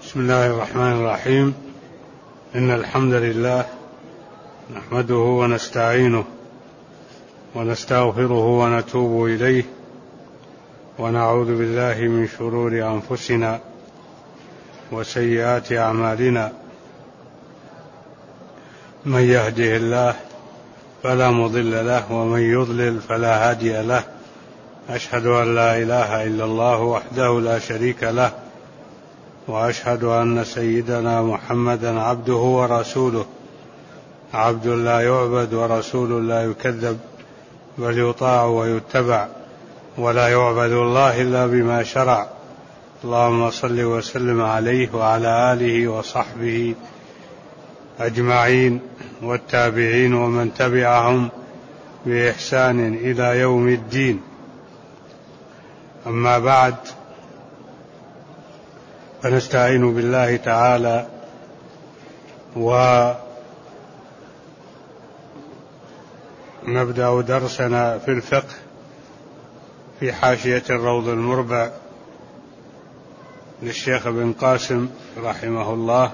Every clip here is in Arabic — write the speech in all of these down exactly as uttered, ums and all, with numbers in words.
بسم الله الرحمن الرحيم. إن الحمد لله نحمده ونستعينه ونستغفره ونتوب إليه ونعوذ بالله من شرور أنفسنا وسيئات أعمالنا. من يهده الله فلا مضل له ومن يضلل فلا هادي له. أشهد أن لا إله إلا الله وحده لا شريك له، وأشهد أن سيدنا محمدا عبده ورسوله، عبد لا يعبد ورسول لا يكذب، بل يطاع ويتبع، ولا يعبد الله إلا بما شرع. اللهم صل وسلم عليه وعلى آله وصحبه أجمعين والتابعين ومن تبعهم بإحسان إلى يوم الدين. أما بعد، فنستعين بالله تعالى ونبدأ درسنا في الفقه في حاشية الروض المربع للشيخ ابن قاسم رحمه الله.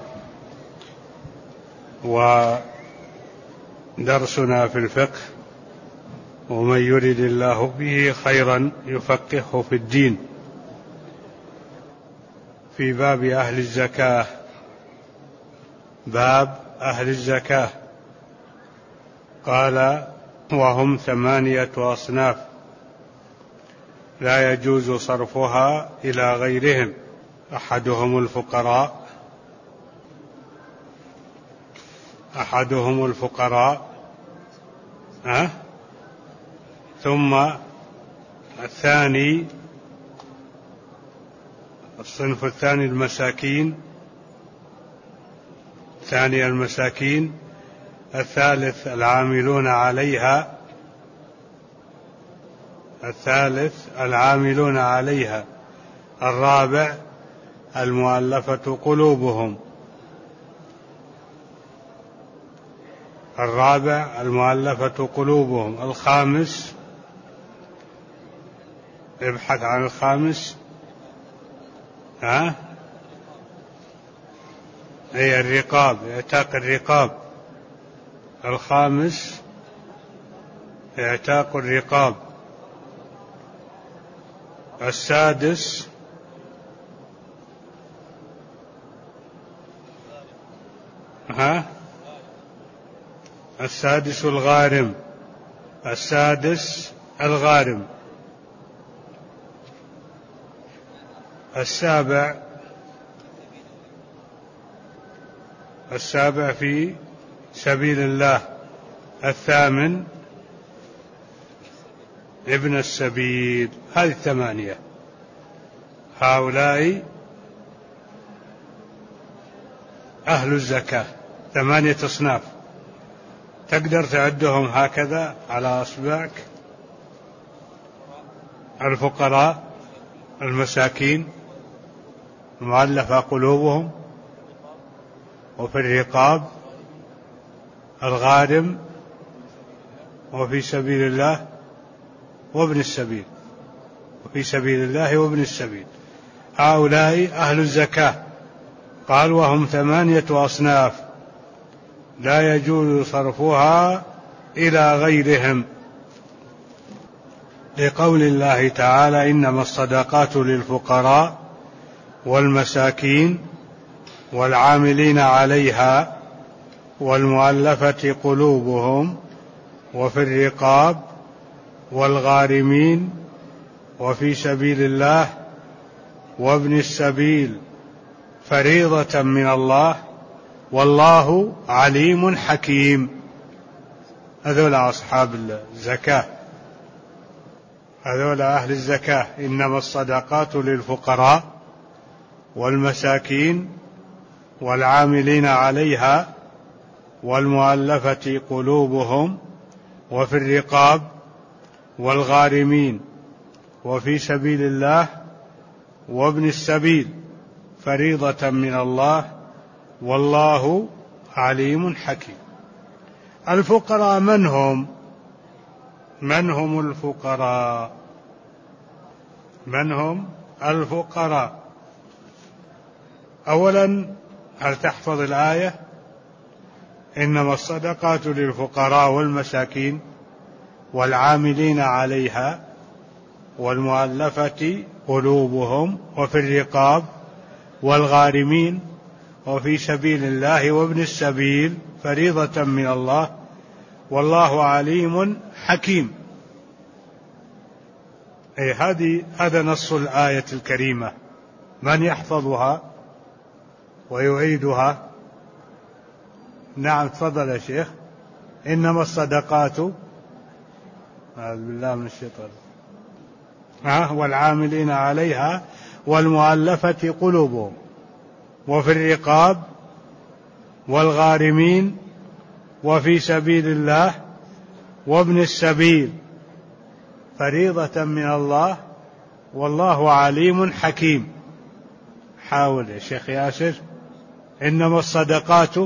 ودرسنا في الفقه: ومن يرد الله به خيرا يفقهه في الدين، في باب أهل الزكاة. باب أهل الزكاة. قال: وهم ثمانية أصناف لا يجوز صرفها إلى غيرهم. أحدهم الفقراء أحدهم الفقراء أه؟ ثم الثاني الصنف الثاني المساكين ثاني المساكين الثالث العاملون عليها الثالث العاملون عليها الرابع المؤلفة قلوبهم الرابع المؤلفة قلوبهم الخامس، ابحث عن الخامس. ها هي الرقاب، اعتاق الرقاب. الخامس اعتاق الرقاب. السادس ها السادس الغارم السادس الغارم. السابع السابع في سبيل الله. الثامن ابن السبيل. هذه الثمانية. هؤلاء أهل الزكاة، ثمانية أصناف. تقدر تعدهم هكذا على أصبعك: الفقراء، المساكين، المؤلفة قلوبهم، وفي الرقاب، الغارم، وفي سبيل الله، وابن السبيل وفي سبيل الله وابن السبيل. هؤلاء أهل الزكاة. قال: وهم ثمانية أصناف لا يجوز صرفها إلى غيرهم، لقول الله تعالى: إنما الصدقات للفقراء والمساكين والعاملين عليها والمؤلفة قلوبهم وفي الرقاب والغارمين وفي سبيل الله وابن السبيل فريضة من الله والله عليم حكيم. هذول أصحاب الزكاة، هذول أهل الزكاة. إنما الصدقات للفقراء والمساكين والعاملين عليها والمؤلفة قلوبهم وفي الرقاب والغارمين وفي سبيل الله وابن السبيل فريضة من الله والله عليم حكيم. الفقراء من هم؟ من هم الفقراء؟ من هم الفقراء؟ أولا، هل تحفظ الآية؟ إنما الصدقات للفقراء والمساكين والعاملين عليها والمؤلفة قلوبهم وفي الرقاب والغارمين وفي سبيل الله وابن السبيل فريضة من الله والله عليم حكيم. أي هذه هذا نص الآية الكريمة. من يحفظها ويعيدها؟ نعم، تفضل يا شيخ. إنما الصدقات، أعوذ بالله من الشيطان، ها والعاملين عليها والمؤلفة قلوبهم وفي الرقاب والغارمين وفي سبيل الله وابن السبيل فريضة من الله والله عليم حكيم. حاول يا شيخ ياسر. إنما الصدقات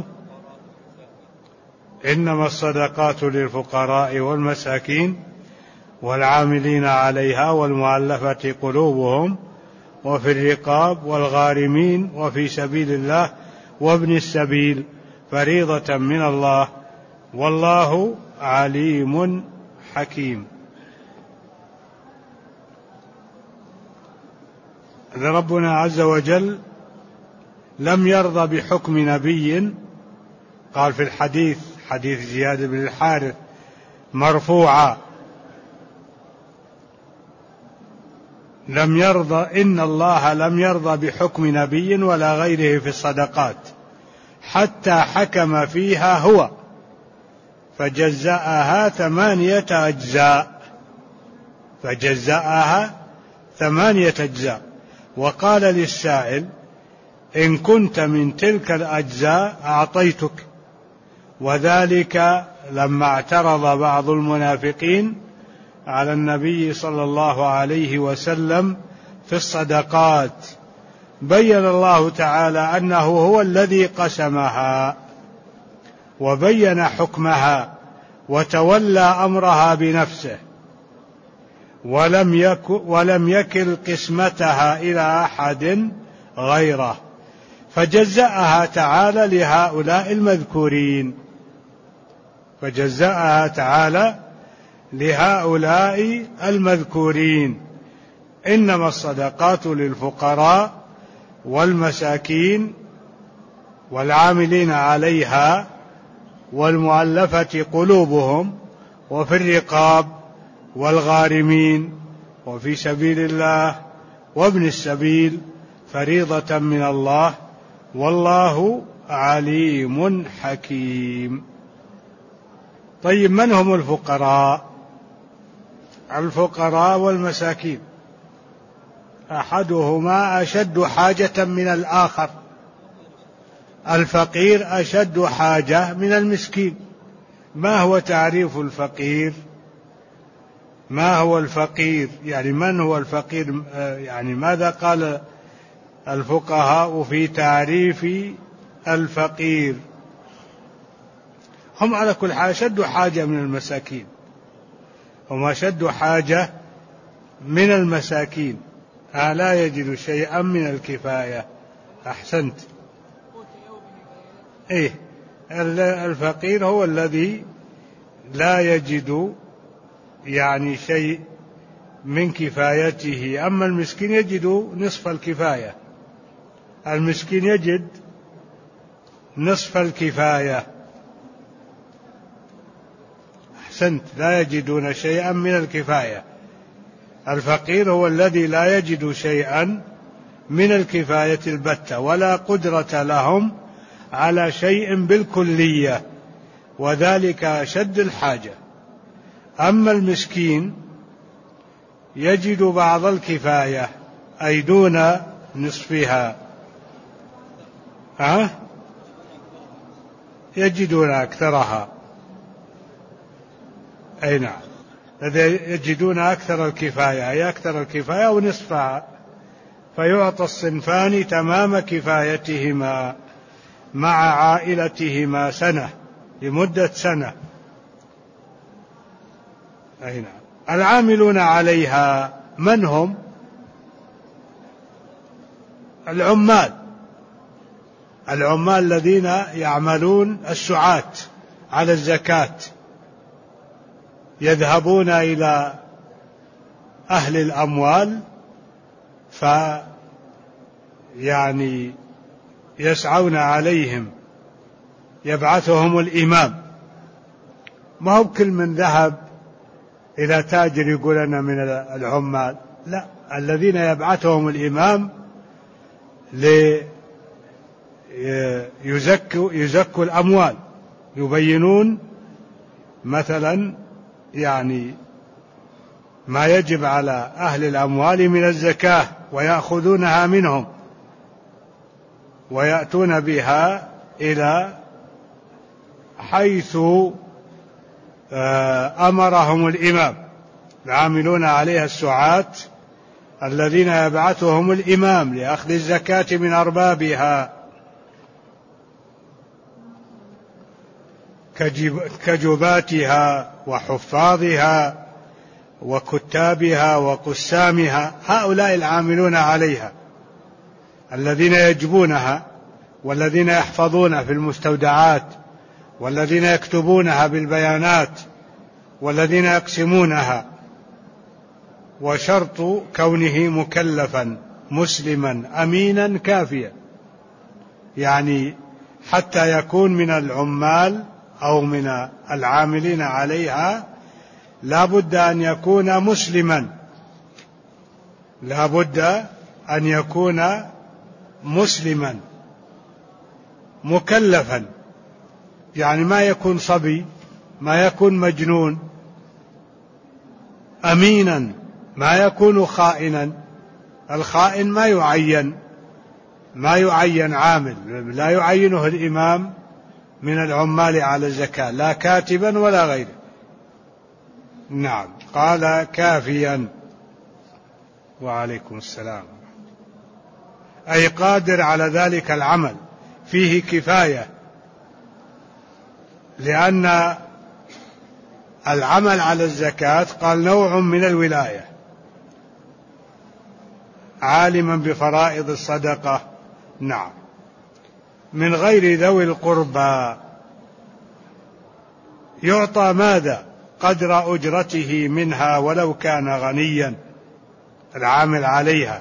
إنما الصدقات للفقراء والمساكين والعاملين عليها والمؤلفة قلوبهم وفي الرقاب والغارمين وفي سبيل الله وابن السبيل فريضة من الله والله عليم حكيم. ربنا عز وجل لم يرضى بحكم نبي، قال في الحديث، حديث زياد بن الحارث مرفوعا: لم يرضى إن الله لم يرضى بحكم نبي ولا غيره في الصدقات حتى حكم فيها هو فجزأها ثمانية أجزاء فجزأها ثمانية أجزاء وقال للسائل: إن كنت من تلك الأجزاء أعطيتك. وذلك لما اعترض بعض المنافقين على النبي صلى الله عليه وسلم في الصدقات، بين الله تعالى أنه هو الذي قسمها وبين حكمها وتولى أمرها بنفسه، ولم يك ولم يكل قسمتها إلى أحد غيره، فجزأها تعالى لهؤلاء المذكورين فجزأها تعالى لهؤلاء المذكورين إنما الصدقات للفقراء والمساكين والعاملين عليها والمؤلفة قلوبهم وفي الرقاب والغارمين وفي سبيل الله وابن السبيل فريضة من الله والله عليم حكيم. طيب، من هم الفقراء؟ الفقراء والمساكين أحدهما أشد حاجة من الآخر. الفقير أشد حاجة من المسكين. ما هو تعريف الفقير؟ ما هو الفقير؟ يعني من هو الفقير؟ يعني ماذا قال الفقهاء في تعريف الفقير؟ هم على كل حال أشد حاجة من المساكين، هم أشد حاجة من المساكين، لا يجد شيئا من الكفاية. أحسنت. إيه، الفقير هو الذي لا يجد يعني شيء من كفايته، أما المسكين يجد نصف الكفاية. المسكين يجد نصف الكفاية. أحسنت، لا يجدون شيئا من الكفاية. الفقير هو الذي لا يجد شيئا من الكفاية البتة، ولا قدرة لهم على شيء بالكلية، وذلك أشد الحاجة. أما المسكين يجد بعض الكفاية أي دون نصفها، أه؟ يجدون أكثرها، أي نعم، يجدون أكثر الكفاية، أي أكثر الكفاية ونصفها، فيعطى الصنفان تمام كفايتهما مع عائلتهما سنة، لمدة سنة. أي نعم. العاملون عليها من هم؟ العمال، العمال الذين يعملون السعاة على الزكاة يذهبون إلى أهل الأموال ف يعني يسعون عليهم، يبعثهم الإمام. ما هو كل من ذهب إلى تاجر يقول أنا من العمال، لا، الذين يبعثهم الإمام ليزكوا يزكوا الأموال، يبينون مثلا يعني ما يجب على أهل الأموال من الزكاة ويأخذونها منهم ويأتون بها إلى حيث أمرهم الإمام، العاملون عليها السعاة الذين يبعثهم الإمام لأخذ الزكاة من أربابها كجباتها وحفاظها وكتابها وقسامها، هؤلاء العاملون عليها الذين يجبونها والذين يحفظون في المستودعات والذين يكتبونها بالبيانات والذين يقسمونها. وشرط كونه مكلفا مسلما أمينا كافيا، يعني حتى يكون من العمال أو من العاملين عليها لا بد أن يكون مسلما، لا بد أن يكون مسلما مكلفا، يعني ما يكون صبي، ما يكون مجنون، أمينا، ما يكون خائنا. الخائن ما يعين، ما يعين عامل، لا يعينه الإمام من العمال على الزكاة، لا كاتبا ولا غيره. نعم. قال كافيا. وعليكم السلام. أي قادر على ذلك العمل، فيه كفاية، لأن العمل على الزكاة قال نوع من الولاية، عالما بفرائض الصدقة. نعم. من غير ذوي القربى يعطى ماذا؟ قدر أجرته منها ولو كان غنيا العامل عليها،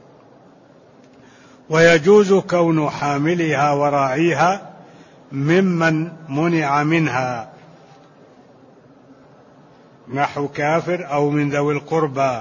ويجوز كون حاملها وراعيها ممن منع منها، نحو كافر أو من ذوي القربى.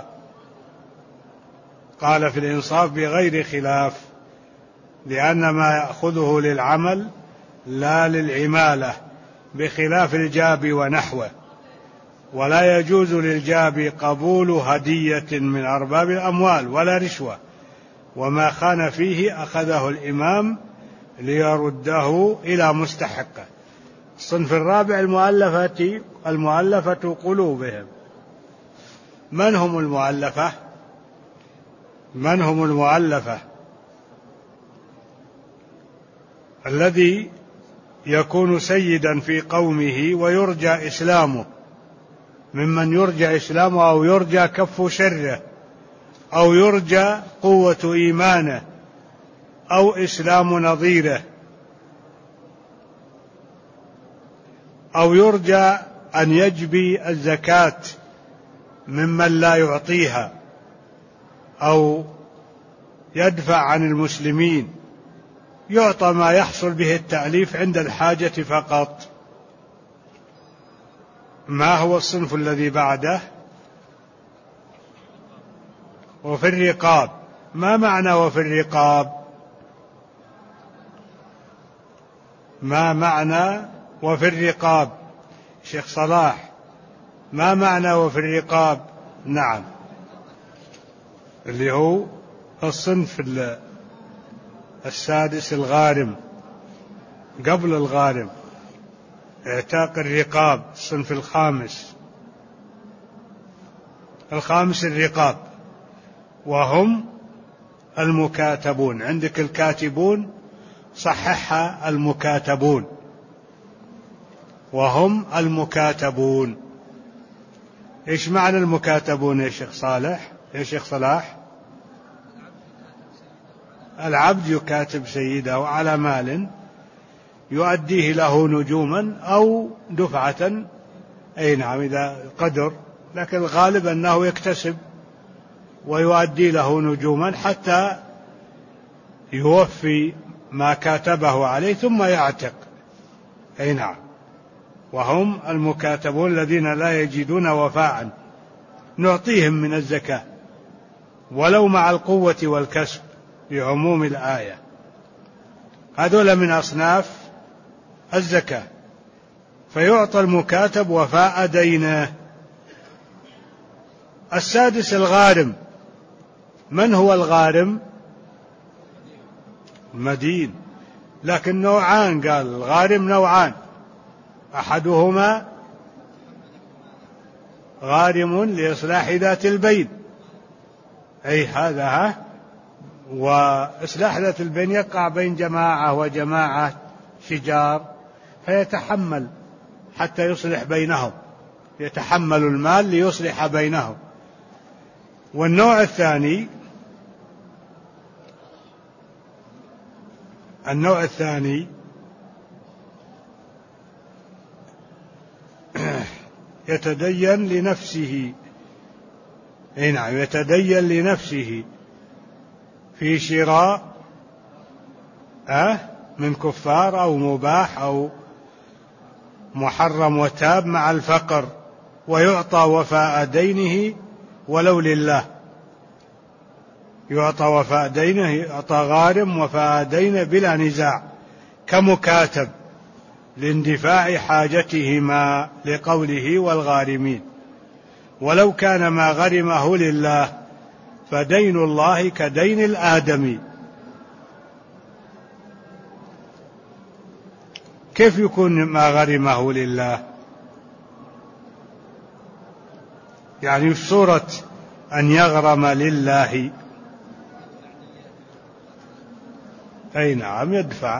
قال في الإنصاف بغير خلاف، لأن ما يأخذه للعمل لا للعمالة، بخلاف الجاب ونحوه. ولا يجوز للجاب قبول هدية من أرباب الأموال ولا رشوة، وما خان فيه أخذه الإمام ليرده إلى مستحقه. الصنف الرابع المؤلفة المؤلفة قلوبهم. من هم المؤلفة؟ من هم المؤلفة؟ الذي يكون سيدا في قومه ويرجى إسلامه، ممن يرجى إسلامه أو يرجى كف شره أو يرجى قوة إيمانه أو إسلام نظيره، أو يرجى أن يجبي الزكاة ممن لا يعطيها أو يدفع عن المسلمين، يعطى ما يحصل به التأليف عند الحاجة فقط. ما هو الصنف الذي بعده؟ وفي الرقاب. ما معنى وفي الرقاب؟ ما معنى وفي الرقاب؟ شيخ صلاح، ما معنى وفي الرقاب؟ نعم، اللي هو الصنف السادس الغارم، قبل الغارم اعتاق الرقاب، الصنف الخامس. الخامس الرقاب، وهم المكاتبون. عندك الكاتبون، صححها المكاتبون، وهم المكاتبون. ايش معنى المكاتبون يا شيخ صالح يا شيخ صلاح؟ العبد يكاتب سيده على مال يؤديه له نجوما أو دفعة، أي نعم إذا قدر، لكن الغالب أنه يكتسب ويؤدي له نجوما حتى يوفي ما كاتبه عليه ثم يعتق. أي نعم، وهم المكاتبون الذين لا يجدون وفاء نعطيهم من الزكاة ولو مع القوة والكسب بعموم الآية. هذول من أصناف الزكاة، فيعطى المكاتب وفاء دينه. السادس الغارم. من هو الغارم؟ المدين، لكن نوعان، قال الغارم نوعان، أحدهما غارم لإصلاح ذات البين، أي هذا ها، وإصلاح ذات البين يقع بين جماعة وجماعة شجار فيتحمل حتى يصلح بينهم، يتحمل المال ليصلح بينهم. والنوع الثاني النوع الثاني يتدين لنفسه، اي نعم، يتدين لنفسه في شراء أه من كفار أو مباح أو محرم وتاب مع الفقر، ويعطى وفاء دينه ولو لله. يعطى وفاء دينه، يعطى غارم وفاء دينه بلا نزاع كمكاتب لاندفاع حاجتهما لقوله والغارمين. ولو كان ما غرمه لله فدين الله كدين الآدمي. كيف يكون ما غرمه لله؟ يعني في صورة أن يغرم لله، أي نعم، يدفع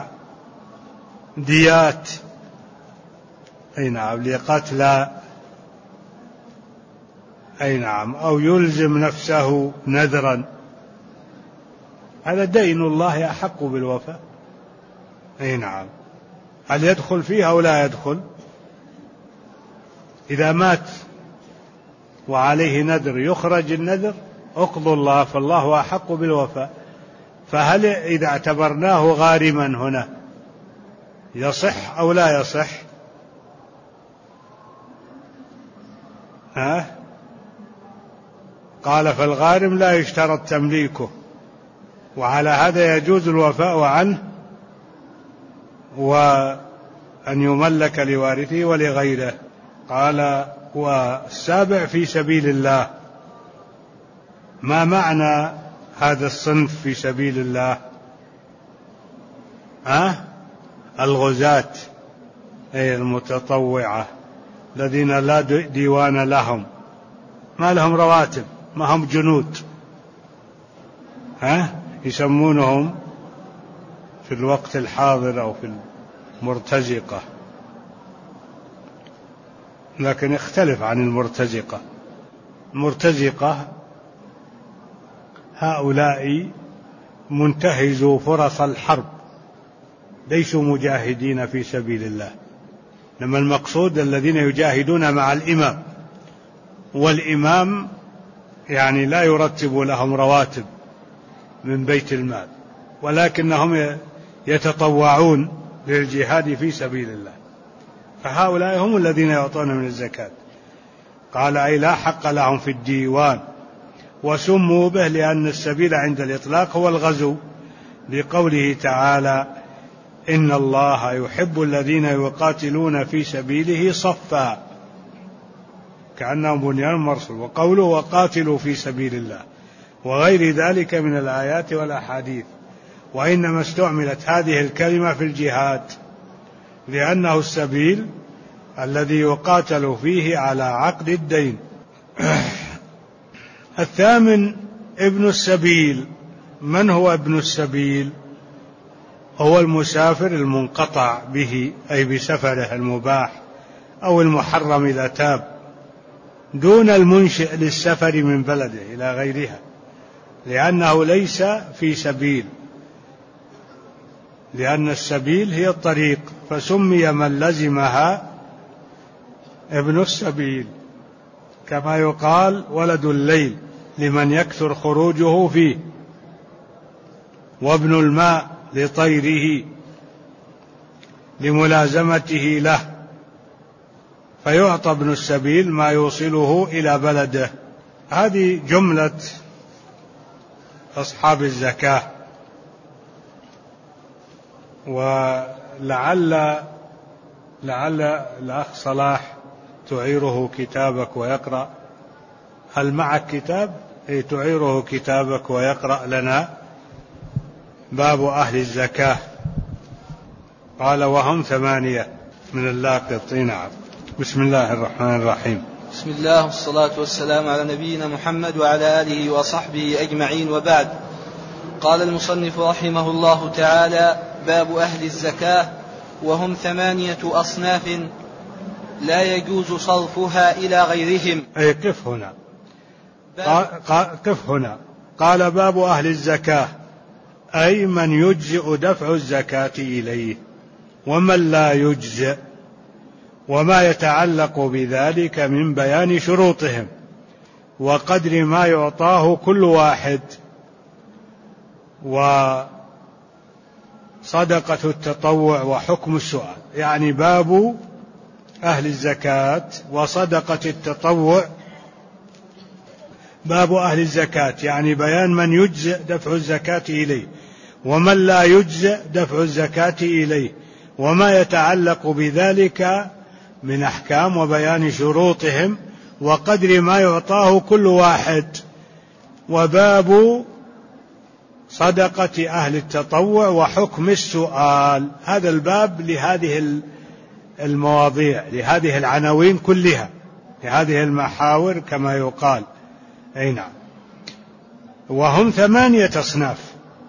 ديات، أي نعم، لقتلى، أي نعم، أو يلزم نفسه نذرا، هذا دين الله أحق بالوفاء. أي نعم. هل يدخل فيه أو لا يدخل؟ إذا مات وعليه نذر يخرج النذر، اقضوا الله فالله أحق بالوفاء. فهل إذا اعتبرناه غارما هنا يصح أو لا يصح؟ ها؟ قال فالغارم لا يشترط تمليكه، وعلى هذا يجوز الوفاء عنه وأن يملك لوارثه ولغيره. قال والسابع في سبيل الله. ما معنى هذا الصنف في سبيل الله؟ ها؟ الغزاة، أي المتطوعة الذين لا ديوان لهم، ما لهم رواتب، ما هم جنود، ها؟ يسمونهم في الوقت الحاضر أو في المرتزقة، لكن يختلف عن المرتزقة. المرتزقة هؤلاء منتهزوا فرص الحرب، ليسوا مجاهدين في سبيل الله، لما المقصود الذين يجاهدون مع الإمام، والإمام يعني لا يرتب لهم رواتب من بيت المال، ولكنهم يتطوعون للجهاد في سبيل الله، فهؤلاء هم الذين يعطون من الزكاة. قال أي لا حق لهم في الديوان، وسموا به لأن السبيل عند الإطلاق هو الغزو، لقوله تعالى إن الله يحب الذين يقاتلون في سبيله صفا كأنهم بنيان مرصوص، وقوله وقاتلوا في سبيل الله، وغير ذلك من الآيات والأحاديث. وإنما استعملت هذه الكلمة في الجهاد لأنه السبيل الذي يقاتل فيه على عقد الدين. الثامن ابن السبيل. من هو ابن السبيل؟ هو المسافر المنقطع به، أي بسفره المباح أو المحرم إذا تاب، دون المنشئ للسفر من بلده إلى غيرها، لأنه ليس في سبيل، لأن السبيل هي الطريق، فسمي من لزمها ابن السبيل، كما يقال ولد الليل لمن يكثر خروجه فيه، وابن الماء لطيره لملازمته له، فيعطى ابن السبيل ما يوصله إلى بلده. هذه جملة أصحاب الزكاة. ولعل لعل الأخ صلاح تعيره كتابك ويقرأ. هل معك كتاب؟ إيه، تعيره كتابك ويقرأ لنا باب أهل الزكاة. قال وهم ثمانية من اللاقط. نعم. بسم الله الرحمن الرحيم. بسم الله والصلاة والسلام على نبينا محمد وعلى آله وصحبه أجمعين، وبعد. قال المصنف رحمه الله تعالى: باب أهل الزكاة، وهم ثمانية أصناف لا يجوز صرفها إلى غيرهم. أي قف هنا، قف هنا. قال باب أهل الزكاة، أي من يجزئ دفع الزكاة إليه ومن لا يجزئ، وما يتعلق بذلك من بيان شروطهم وقدر ما يعطاه كل واحد، وصدقة التطوع وحكم السؤال. يعني باب أهل الزكاة وصدقة التطوع. باب أهل الزكاة يعني بيان من يجزئ دفع الزكاة إليه ومن لا يجزئ دفع الزكاة إليه، وما يتعلق بذلك من أحكام وبيان شروطهم وقدر ما يعطاه كل واحد. وباب صدقة أهل التطوع وحكم السؤال، هذا الباب لهذه المواضيع، لهذه العناوين كلها، لهذه المحاور كما يقال. أي نعم. وهم ثمانية أصناف،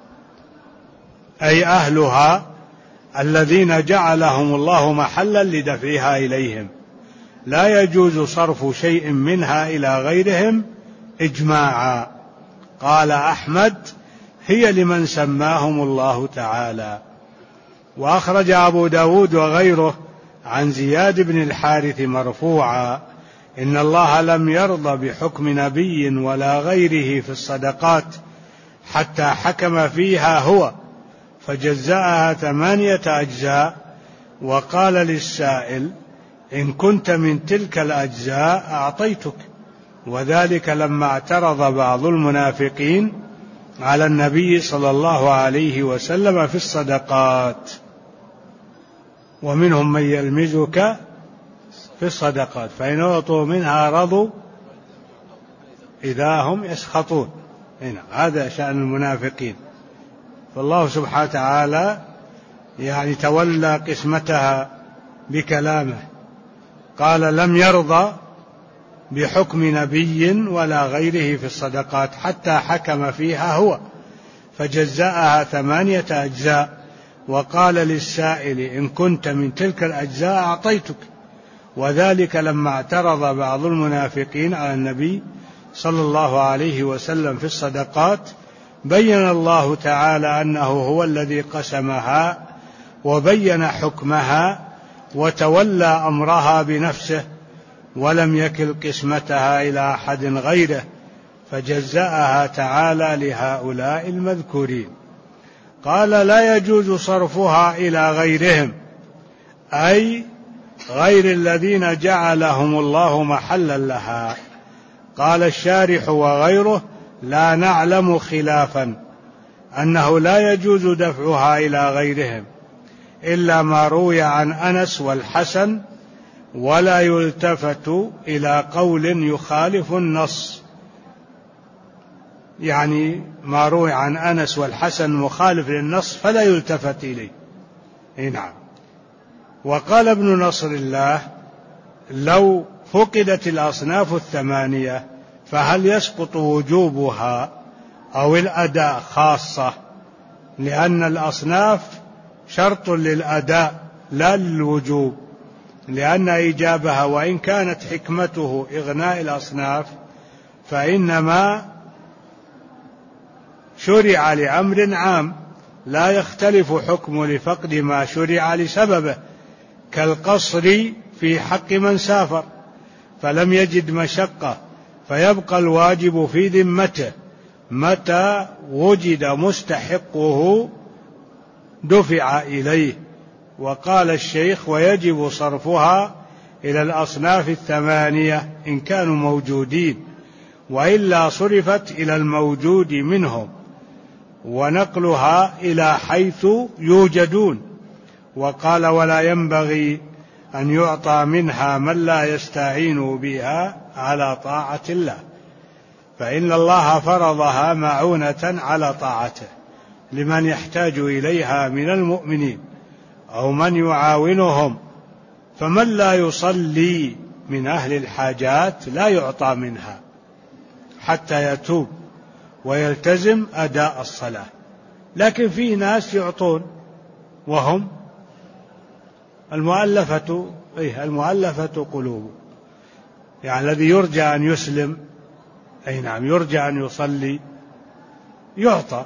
أي أهلها الذين جعلهم الله محلا لدفعها إليهم، لا يجوز صرف شيء منها إلى غيرهم إجماعا. قال أحمد: هي لمن سماهم الله تعالى. وأخرج أبو داود وغيره عن زياد بن الحارث مرفوعا: إن الله لم يرضى بحكم نبي ولا غيره في الصدقات حتى حكم فيها هو، فجزأها ثمانية أجزاء، وقال للسائل: إن كنت من تلك الأجزاء أعطيتك. وذلك لما اعترض بعض المنافقين على النبي صلى الله عليه وسلم في الصدقات، ومنهم من يلمزك في الصدقات فإن أعطوا منها رضوا إذا هم يسخطون. هنا هذا شأن المنافقين، فالله سبحانه وتعالى يعني تولى قسمتها بكلامه. قال: لم يرضى بحكم نبي ولا غيره في الصدقات حتى حكم فيها هو، فجزأها ثمانية أجزاء، وقال للسائل: إن كنت من تلك الأجزاء أعطيتك. وذلك لما اعترض بعض المنافقين على النبي صلى الله عليه وسلم في الصدقات، بين الله تعالى أنه هو الذي قسمها وبين حكمها وتولى أمرها بنفسه، ولم يكل قسمتها إلى أحد غيره، فجزأها تعالى لهؤلاء المذكورين. قال: لا يجوز صرفها إلى غيرهم، أي غير الذين جعلهم الله محلا لها. قال الشارح وغيره: لا نعلم خلافا أنه لا يجوز دفعها إلى غيرهم إلا ما روي عن أنس والحسن، ولا يلتفت إلى قول يخالف النص. يعني ما روي عن أنس والحسن مخالف للنص فلا يلتفت إليه. نعم. وقال ابن نصر الله: لو فقدت الأصناف الثمانية فهل يسقط وجوبها أو الأداء خاصة؟ لأن الأصناف شرط للأداء لا للوجوب، لأن إيجابها وإن كانت حكمته إغناء الأصناف فإنما شرع لأمر عام، لا يختلف حكم لفقد ما شرع لسببه، كالقصر في حق من سافر فلم يجد مشقة فيبقى الواجب في ذمته، متى وجد مستحقه دفع إليه. وقال الشيخ: ويجب صرفها إلى الأصناف الثمانية إن كانوا موجودين، وإلا صرفت إلى الموجود منهم، ونقلها إلى حيث يوجدون. وقال: ولا ينبغي أن يعطى منها من لا يستعين بها على طاعة الله، فإن الله فرضها معونة على طاعته لمن يحتاج إليها من المؤمنين أو من يعاونهم، فمن لا يصلي من أهل الحاجات لا يعطى منها حتى يتوب ويلتزم أداء الصلاة. لكن في ناس يعطون وهم المؤلفة إيه المؤلفة قلوب، يعني الذي يرجى أن يسلم، أي نعم يرجى أن يصلي يعطى.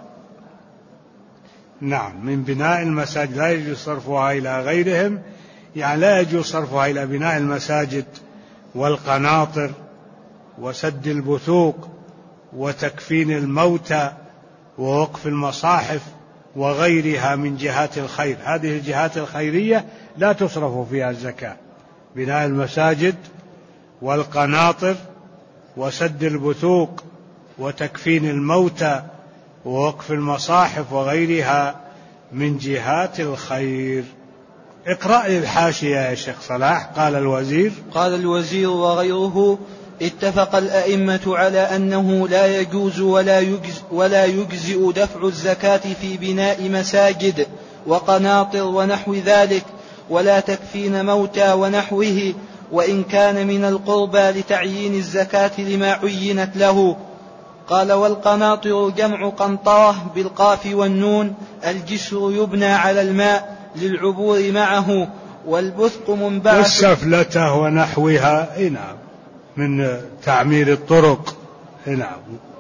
نعم، من بناء المساجد لا يجوز صرفها إلى غيرهم، يعني لا يجوز صرفها إلى بناء المساجد والقناطر وسد البثوق وتكفين الموتى ووقف المصاحف وغيرها من جهات الخير. هذه الجهات الخيرية لا تصرف فيها الزكاة: بناء المساجد والقناطر وسد البثوق وتكفين الموتى ووقف المصاحف وغيرها من جهات الخير. اقرأ الحاشية يا شيخ صلاح. قال الوزير قال الوزير وغيره: اتفق الأئمة على أنه لا يجوز ولا يجز ولا يجزئ دفع الزكاة في بناء مساجد وقناطر ونحو ذلك، ولا تكفين موتى ونحوه، وإن كان من القربى لتعيين الزكاة لما عينت له. قال: والقناطر جمع قنطرة بالقاف والنون، الجسر يبنى على الماء للعبور معه، والبثق منبعث والسفلة ونحوها إيه نعم من تعمير الطرق إيه نعم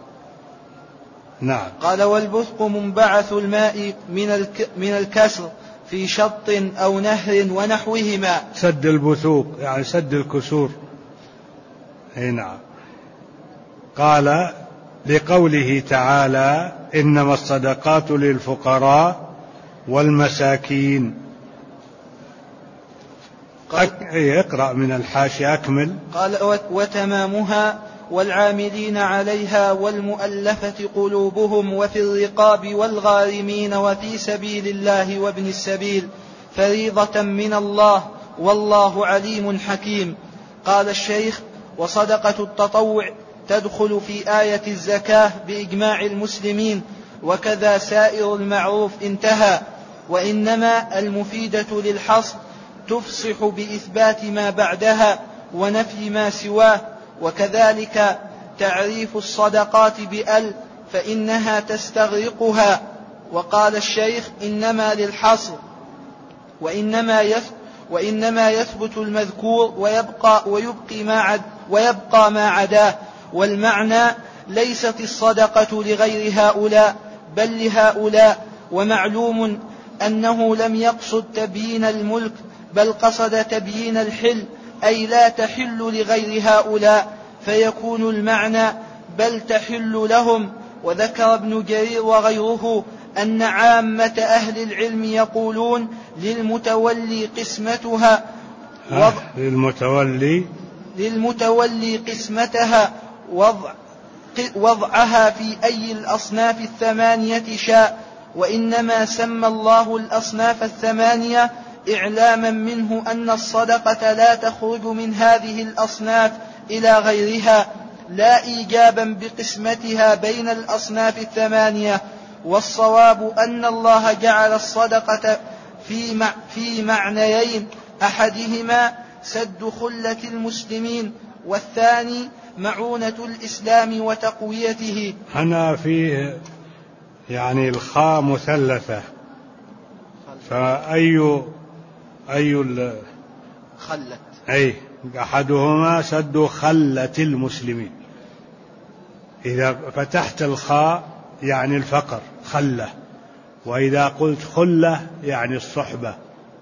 نعم. قال: والبثق منبعث الماء من الك من الكسر في شط أو نهر ونحوهما. سد البثوق يعني سد الكسور إيه نعم. قال: لقوله تعالى: إنما الصدقات للفقراء والمساكين. اقرأ من الحاشية أكمل. قال: وتمامها: والعاملين عليها والمؤلفة قلوبهم وفي الرقاب والغارمين وفي سبيل الله وابن السبيل فريضة من الله والله عليم حكيم. قال الشيخ: وصدقة التطوع تدخل في آية الزكاة بإجماع المسلمين، وكذا سائر المعروف انتهى. وإنما المفيدة للحصر تفصح بإثبات ما بعدها ونفي ما سواه، وكذلك تعريف الصدقات بأل فإنها تستغرقها. وقال الشيخ: إنما للحصر، وإنما يثبت وإنما يثبت المذكور ويبقى ويبقي ما عد ويبقى ما عداه. والمعنى: ليست الصدقة لغير هؤلاء بل لهؤلاء. ومعلوم أنه لم يقصد تبيين الملك بل قصد تبيين الحل، أي لا تحل لغير هؤلاء، فيكون المعنى: بل تحل لهم. وذكر ابن جرير وغيره أن عامة أهل العلم يقولون للمتولي قسمتها وضع للمتولي للمتولي قسمتها وضع وضعها في أي الأصناف الثمانية شاء. وإنما سمى الله الأصناف الثمانية إعلاما منه أن الصدقة لا تخرج من هذه الأصناف إلى غيرها، لا إيجابا بقسمتها بين الأصناف الثمانية. والصواب أن الله جعل الصدقة في مع في معنيين: أحدهما سد خلة المسلمين، والثاني معونة الإسلام وتقويته. هنا فيه يعني الخاء مثلثة، فأي أي ال خلت أي أحدهما سد خلة المسلمين. إذا فتحت الخاء يعني الفقر خلة، وإذا قلت خلة يعني الصحبة،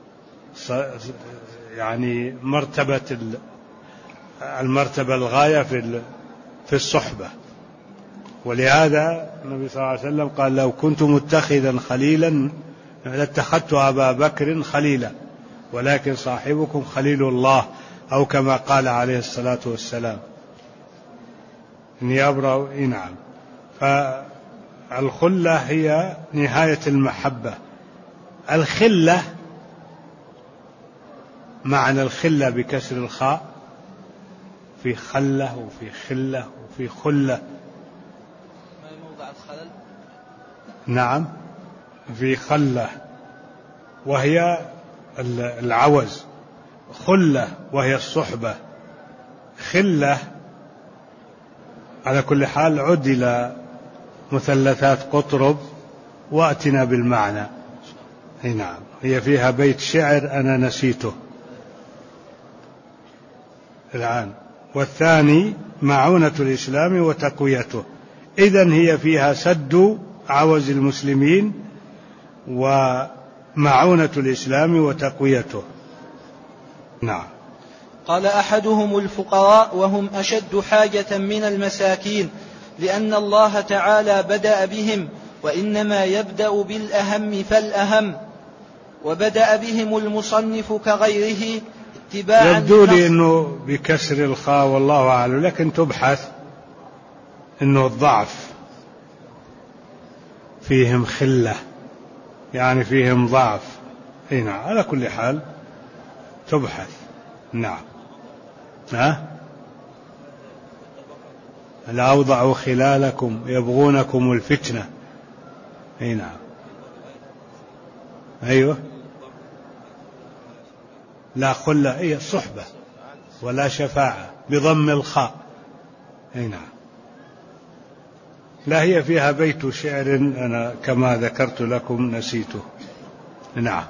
يعني مرتبة المرتبة الغاية في في الصحبة. ولهذا النبي صلى الله عليه وسلم قال لو كنت متخذا خليلا لاتخذت أبا بكر خليلا ولكن صاحبكم خليل الله، أو كما قال عليه الصلاة والسلام إني أبرأ. نعم. فالخلة هي نهاية المحبة. الخلة معنى الخلة بكسر الخاء، في خلة وفي خلة وفي خلة. ما موضع الخلل؟ نعم، في خلة وهي العوز، خلة وهي الصحبة، خلة. على كل حال عد إلى مثلثات قطرب وأتنا بالمعنى. نعم، هي فيها بيت شعر أنا نسيته الآن. والثاني معونة الإسلام وتقويته، إذن هي فيها سد عوز المسلمين ومعونة الإسلام وتقويته. نعم. قال أحدهم الفقراء وهم أشد حاجة من المساكين، لأن الله تعالى بدأ بهم، وإنما يبدأ بالأهم فالأهم، وبدأ بهم المصنف كغيره اتباعا. يبدو لي أنه بكسر الخاء والله أعلم، لكن تبحث أنه الضعف فيهم خلة، يعني فيهم ضعف. هنا على كل حال تبحث. نعم. ها؟ الأوضع خلالكم يبغونكم الفتنة. أي نعم. أيوه. لا خلة هي الصحبة ولا شفاعة بضم الخاء. أي نعم. لا هي فيها بيت شعر أنا كما ذكرت لكم نسيته. نعم.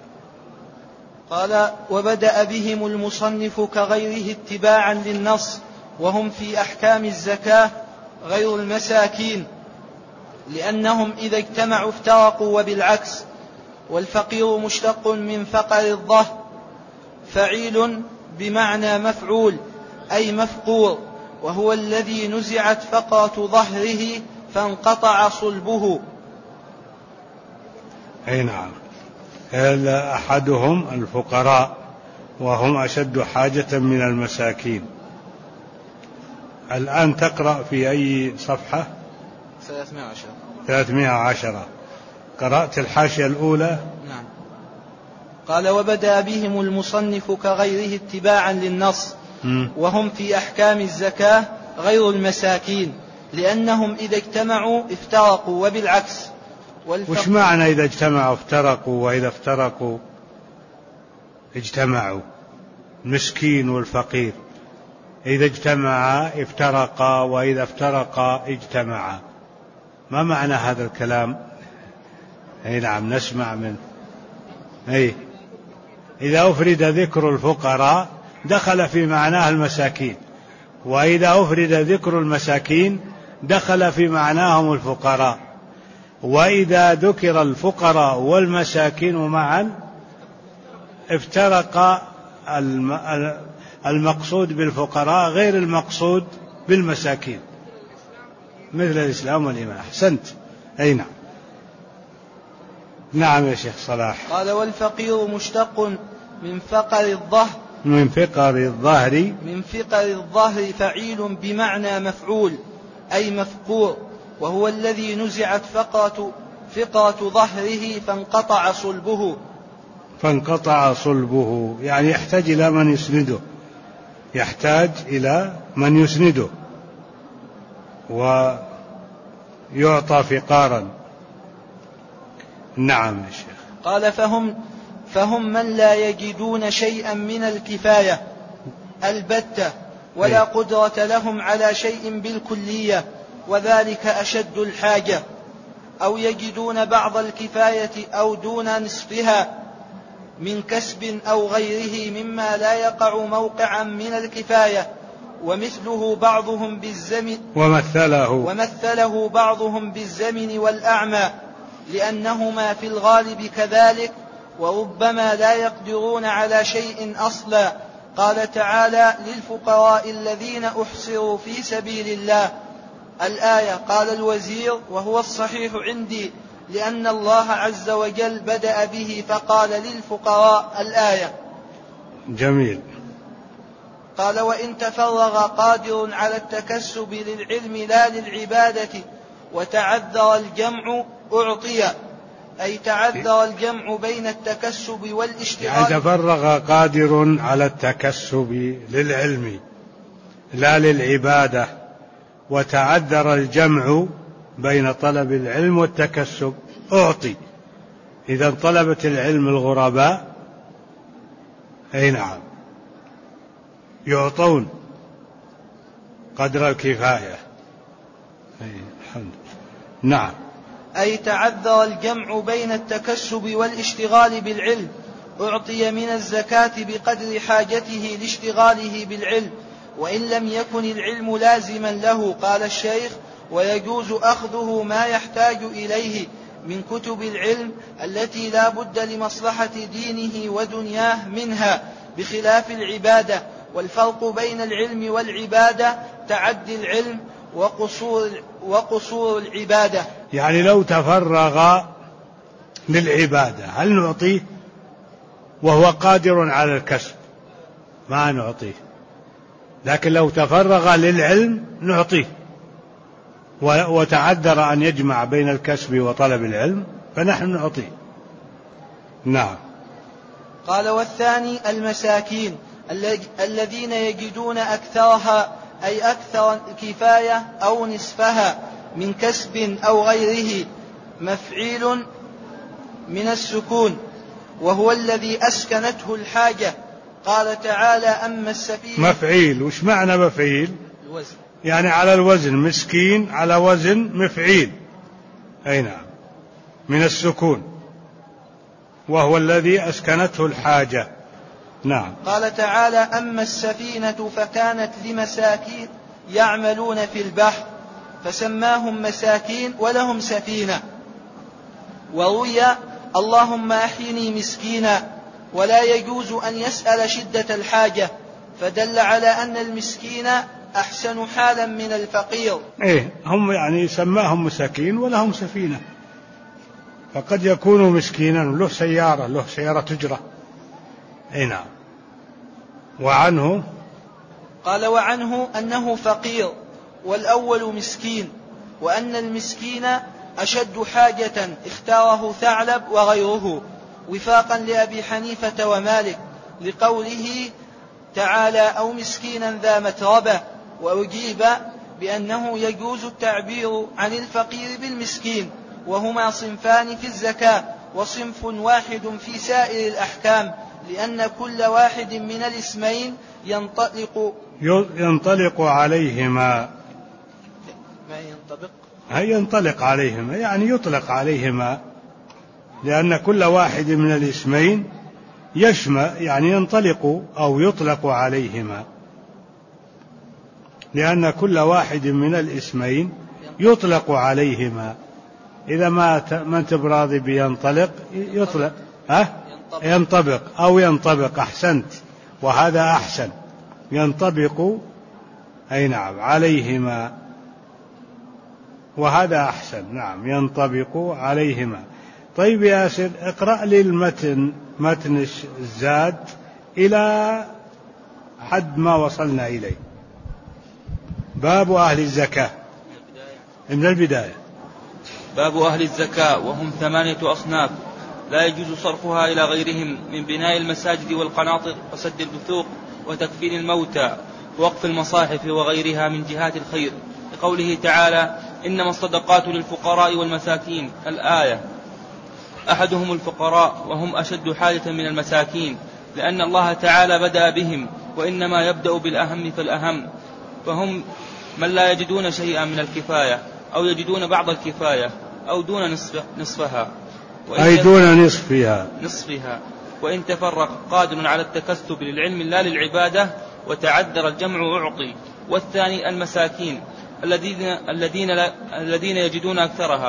قال وبدأ بهم المصنف كغيره اتباعا للنص، وهم في أحكام الزكاة غير المساكين، لأنهم إذا اجتمعوا افترقوا وبالعكس. والفقير مشتق من فقر الظهر، فعيل بمعنى مفعول أي مفقور، وهو الذي نزعت فقرة ظهره فانقطع صلبه. أي نعم. أحدهم الفقراء وهم أشد حاجة من المساكين. الآن تقرأ في أي صفحة؟ ثلاثمائة وعشرة. ثلاثمائة وعشرة. قرأت الحاشية الأولى؟ نعم. قال وبدأ بهم المصنف كغيره اتباعا للنص، م. وهم في أحكام الزكاة غير المساكين، لأنهم إذا اجتمعوا افترقوا وبالعكس. وش معنى إذا اجتمعوا افترقوا وإذا افترقوا اجتمعوا؟ المسكين والفقير إذا اجتمعا افترقا وإذا افترقا اجتمعا، ما معنى هذا الكلام؟ أي نعم نسمع منه. أي إذا أفرد ذكر الفقراء دخل في معناه المساكين، وإذا أفرد ذكر المساكين دخل في معناهم الفقراء، وإذا ذكر الفقراء والمساكين معا افترق المقصود بالفقراء غير المقصود بالمساكين، مثل الإسلام والإيمان. أحسنت. أي نعم. نعم يا شيخ صلاح. قال والفقير مشتق من فقر الظهر، من فقر الظهر من فقر الظهر فعيل بمعنى مفعول أي مفقور، وهو الذي نزعت فقرة فقرة ظهره فانقطع صلبه. فانقطع صلبه يعني يحتاج إلى من يسنده، يحتاج إلى من يسنده ويعطى فقارا. نعم يا شيخ. قال فهم فهم من لا يجدون شيئا من الكفاية البتة، ولا قدرة لهم على شيء بالكلية، وذلك أشد الحاجة، أو يجدون بعض الكفاية أو دون نصفها من كسب أو غيره مما لا يقع موقعا من الكفاية. ومثله بعضهم بالزمن ومثله ومثله بعضهم بالزمن والأعمى، لأنهما في الغالب كذلك، وربما لا يقدرون على شيء أصلا. قال تعالى: للفقراء الذين أحصروا في سبيل الله. الآية. قال الوزير: وهو الصحيح عندي، لأن الله عز وجل بدأ به فقال للفقراء. الآية. جميل. قال: وإن تفرغ قادر على التكسب للعلم لا للعبادة وتعذر الجمع أعطي، أي تعذر الجمع بين التكسب والاشتغال. يعني تفرغ قادر على التكسب للعلم لا للعبادة وتعذر الجمع بين طلب العلم والتكسب أعطي. إذا طلبة العلم الغرباء أي نعم يعطون قدر الكفاية. أي الحمد. نعم. أي تعذر الجمع بين التكسب والاشتغال بالعلم أعطي من الزكاة بقدر حاجته لاشتغاله بالعلم، وإن لم يكن العلم لازما له. قال الشيخ: ويجوز أخذه ما يحتاج إليه من كتب العلم التي لا بد لمصلحة دينه ودنياه منها، بخلاف العبادة. والفرق بين العلم والعبادة تعدي العلم وقصور, وقصور العبادة. يعني لو تفرغ للعبادة هل نعطيه وهو قادر على الكسب؟ ما نعطيه. لكن لو تفرغ للعلم نعطيه، وتعذر أن يجمع بين الكسب وطلب العلم فنحن نعطيه. نعم. قال: والثاني المساكين الذين يجدون أكثرها، أي أكثر الكفاية أو نصفها من كسب أو غيره، مفعيل من السكون، وهو الذي أسكنته الحاجة. قال تعالى: أما السفينة. مفعيل. وش معنى مفعيل؟ الوزن. يعني على الوزن، مسكين على وزن مفعيل. أي نعم، من السكون، وهو الذي أسكنته الحاجة. نعم. قال تعالى: أما السفينة فكانت لمساكين يعملون في البحر فسماهم مساكين ولهم سفينة. وروي: اللهم أحيني مسكينا، ولا يجوز أن يسأل شدة الحاجة، فدل على أن المسكين أحسن حالا من الفقير. إيه، هم يعني سماهم مساكين ولهم سفينة، فقد يكون مسكينا له سيارة له سيارة تجرى. أي نعم. وعنه قال: وعنه أنه فقير، والأول مسكين، وأن المسكين أشد حاجة اختاره ثعلب وغيره، وفاقا لأبي حنيفة ومالك، لقوله تعالى: أو مسكينا ذا متربة. وأجيب بأنه يجوز التعبير عن الفقير بالمسكين، وهما صنفان في الزكاة وصنف واحد في سائر الأحكام، لأن كل واحد من الاسمين ينطلق ينطلق عليهما ما ينطبق هي ينطلق عليهما يعني يطلق عليهما، لأن كل واحد من الاسمين يشمل يعني ينطلق أو يطلق عليهما، لأن كل واحد من الاسمين يطلق عليهما. إذا ما ما أنت براضي بينطلق يطلق ها ينطبق أو ينطبق. أحسنت، وهذا أحسن. ينطبق أي نعم عليهما، وهذا أحسن. نعم، ينطبق عليهما. طيب يا ياسر، اقرأ لي المتن، متن الزاد إلى حد ما وصلنا إليه. باب أهل الزكاة من البداية. باب أهل الزكاة، وهم ثمانية أصناف لا يجوز صرفها إلى غيرهم، من بناء المساجد والقناطر وسد البثوق وتكفين الموتى ووقف المصاحف وغيرها من جهات الخير، لقوله تعالى: إنما الصدقات للفقراء والمساكين. الآية. أحدهم الفقراء، وهم أشد حاجة من المساكين، لأن الله تعالى بدأ بهم، وإنما يبدأ بالأهم فالأهم، فهم من لا يجدون شيئا من الكفاية، أو يجدون بعض الكفاية، أو دون نصف نصفها أي دون نصفها نصفها وإن تفرق قادر على التكسب للعلم لا للعبادة وتعذر الجمع أعطي. والثاني المساكين الذين الذين الذين يجدون أكثرها،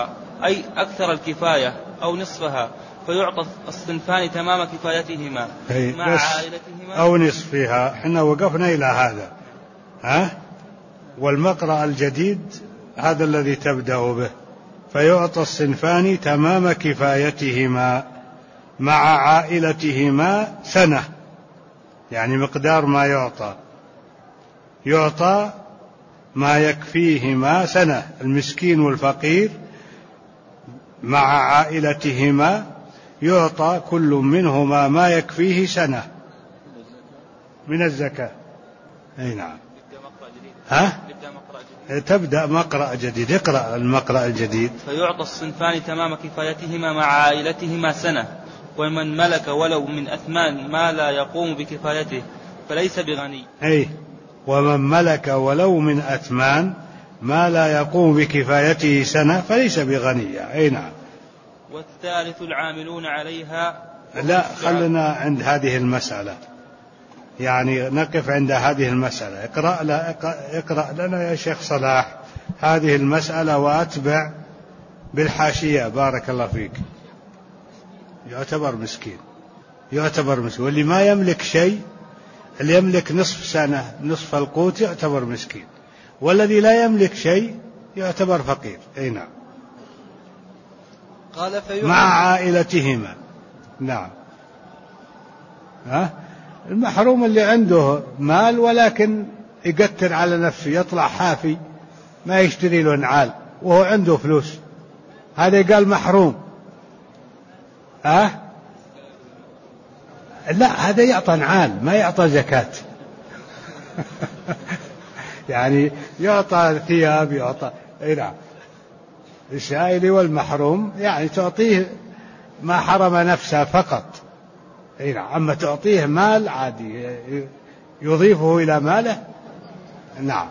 أي أكثر الكفاية أو نصفها، فيعطى الصنفان تمام كفايتهما مع عائلتهما أو نصفها. احنا وقفنا إلى هذا، ها؟ والمقرأ الجديد هذا الذي تبدأ به، فيعطى الصنفان تمام كفايتهما مع عائلتهما سنة، يعني مقدار ما يعطى يعطى ما يكفيهما سنة، المسكين والفقير مع عائلتهما يعطى كل منهما ما يكفيه سنة من الزكاة. أي نعم. ها؟ تبدأ مقرأ جديد، اقرأ المقرأ الجديد. فيعطى الصنفان تمام كفايتهما مع عائلتهما سنة، ومن ملك ولو من أثمان ما لا يقوم بكفايته فليس بغني. أي، ومن ملك ولو من أثمان ما لا يقوم بكفايته سنة فليس بغني. أي نعم. والثالث العاملون عليها. لا، خلنا عند هذه المسألة، يعني نقف عند هذه المسألة. اقرأ, لا اقرأ لنا يا شيخ صلاح هذه المسألة وأتبع بالحاشية. بارك الله فيك. يعتبر مسكين، يعتبر مسكين، واللي ما يملك شيء، اللي يملك نصف سنة نصف القوت يعتبر مسكين، والذي لا يملك شيء يعتبر فقير. أي نعم. قال مع عائلتهما. نعم. ها؟ المحروم اللي عنده مال ولكن يقتر على نفسه، يطلع حافي ما يشتري له نعال وهو عنده فلوس، هذا قال محروم. ها؟ لا، هذا يعطى نعال ما يعطى زكاة. يعني يعطى ثياب، يعطى. اي نعم. السائل والمحروم يعني تعطيه ما حرم نفسه فقط. اي نعم. اما تعطيه مال عادي يضيفه الى ماله. نعم.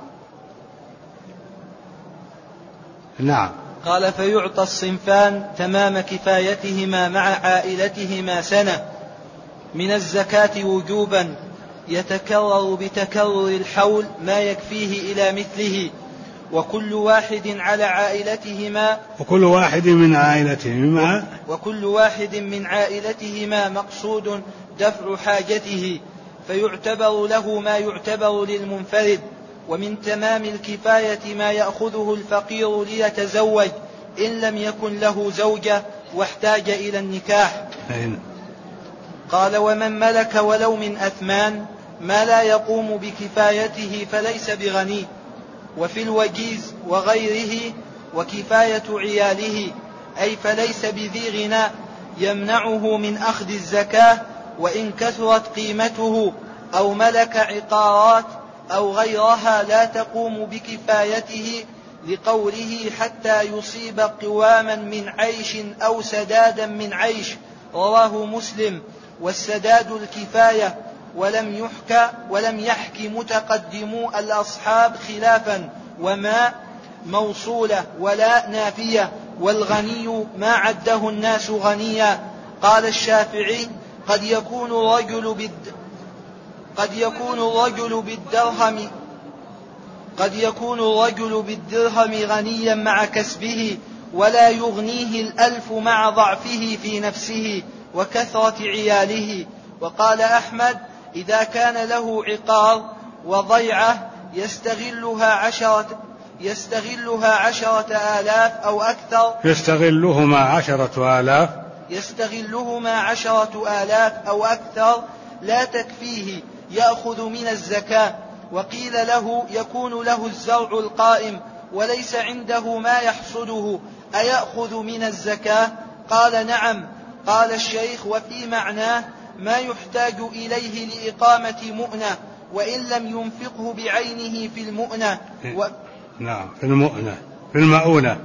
نعم. قال فيعطى الصنفان تمام كفايتهما مع عائلتهما سنة من الزكاة وجوبا، يتكرر بتكرر الحول ما يكفيه إلى مثله، وكل واحد على عائلتهما وكل واحد من عائلتهما وكل واحد من عائلتهما مقصود دفع حاجته، فيعتبر له ما يعتبر للمنفرد. ومن تمام الكفاية ما يأخذه الفقير ليتزوج إن لم يكن له زوجة واحتاج إلى النكاح. قال ومن ملك ولو من أثمان ما لا يقوم بكفايته فليس بغني. وفي الوجيز وغيره وكفاية عياله، أي فليس بذي غنى يمنعه من أخذ الزكاة وإن كثرت قيمته، أو ملك عقارات أو غيرها لا تقوم بكفايته، لقوله حتى يصيب قواما من عيش أو سدادا من عيش، رواه مسلم. والسداد الكفاية، ولم يحكى ولم يحك متقدمو الأصحاب خلافا، وما موصولة ولا نافية، والغني ما عده الناس غنيا. قال الشافعي قد يكون الرجل بالد قد يكون الرجل بالدرهم قد يكون الرجل بالدرهم غنيا مع كسبه، ولا يغنيه الألف مع ضعفه في نفسه وكثرة عياله. وقال أحمد إذا كان له عقار وضيعة يستغلها عشرة يستغلها عشرة آلاف أو أكثر يستغلهما عشرة آلاف يستغلهما عشرة آلاف أو أكثر لا تكفيه يأخذ من الزكاة. وقيل له يكون له الزرع القائم وليس عنده ما يحصده أيأخذ من الزكاة؟ قال نعم. قال الشيخ وفي معناه ما يحتاج إليه لإقامة مؤنة وإن لم ينفقه بعينه في المؤنة و... نعم في المؤنة في المؤونة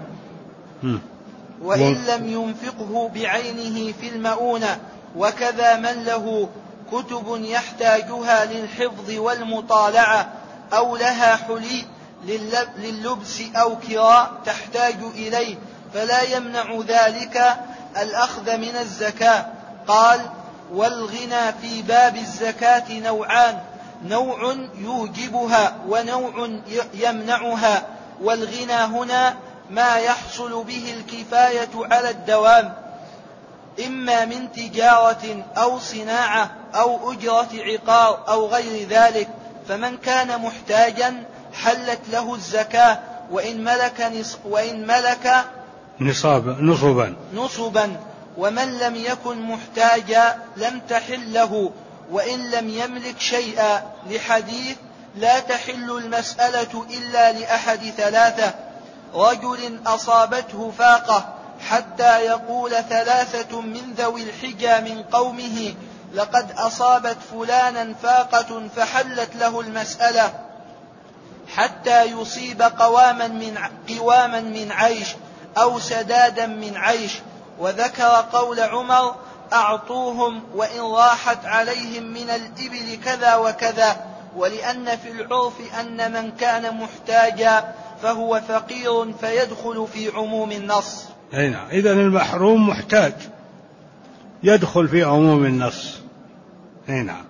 وإن لم ينفقه بعينه في المؤونة. وكذا من له كتب يحتاجها للحفظ والمطالعة أو لها حلي لللبس أو كراء تحتاج إليه فلا يمنع ذلك الأخذ من الزكاة. قال والغنى في باب الزكاة نوعان، نوع يوجبها ونوع يمنعها. والغنى هنا ما يحصل به الكفاية على الدوام، إما من تجارة أو صناعة أو أجرة عقار أو غير ذلك، فمن كان محتاجا حلت له الزكاة وإن ملك, نص وإن ملك نصابا نصبا نصبا ومن لم يكن محتاجا لم تحل له وإن لم يملك شيئا، لحديث لا تحل المسألة إلا لأحد ثلاثة: رجل أصابته فاقة حتى يقول ثلاثة من ذوي الحجى من قومه لقد أصابت فلانا فاقة فحلت له المسألة، حتى يصيب قواما من, قواما من عيش أو سدادا من عيش. وذكر قول عمر: أعطوهم وإن راحت عليهم من الإبل كذا وكذا، ولأن في العرف أن من كان محتاجا فهو فقير فيدخل في عموم النص. نعم، إذن المحروم محتاج يدخل في عموم النص. نعم،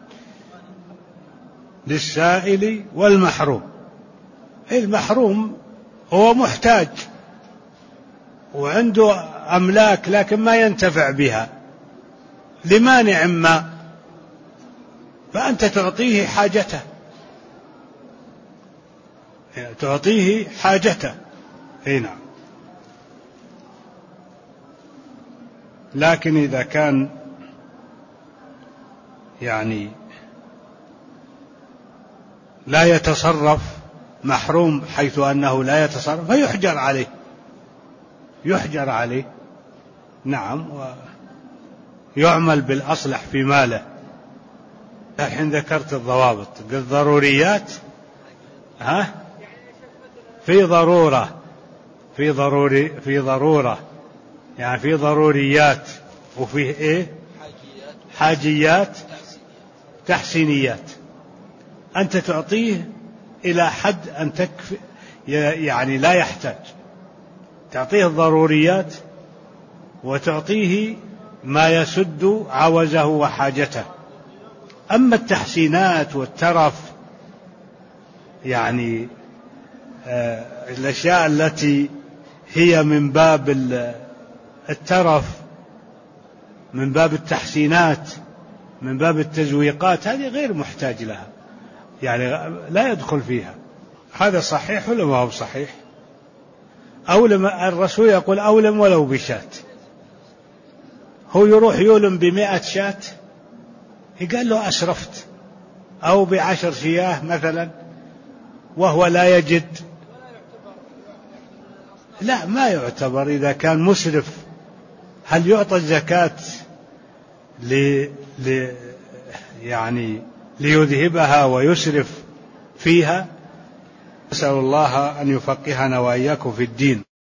للسائل والمحروم. المحروم هو محتاج وعنده أملاك لكن ما ينتفع بها لمانع ما، فأنت تعطيه حاجته، تعطيه حاجته. نعم، لكن إذا كان يعني لا يتصرف، محروم حيث أنه لا يتصرف، فيحجر عليه، يحجر عليه. نعم، ويعمل بالأصلح في ماله. الحين ذكرت الضوابط، قلت ضروريات، ها في ضرورة، في ضروري في ضرورة يعني في ضروريات، وفيه ايه حاجيات تحسينيات. أنت تعطيه إلى حد أن تكفي، يعني لا يحتاج، تعطيه الضروريات وتعطيه ما يسد عوزه وحاجته. أما التحسينات والترف، يعني آه الأشياء التي هي من باب الترف، من باب التحسينات، من باب التزويقات، هذه غير محتاج لها، يعني لا يدخل فيها. هذا صحيح ولا ما هو صحيح؟ أولم، الرسول يقول أولم ولو بشات. هو يروح يولم بمئة شات، قال له أسرفت، أو بعشر شياه مثلا وهو لا يجد، لا ما يعتبر إذا كان مسرف. هل يعطى الزكاة ل... ل... يعني ليذهبها ويسرف فيها؟ أسأل الله أن يفقهنا وإياكم في الدين.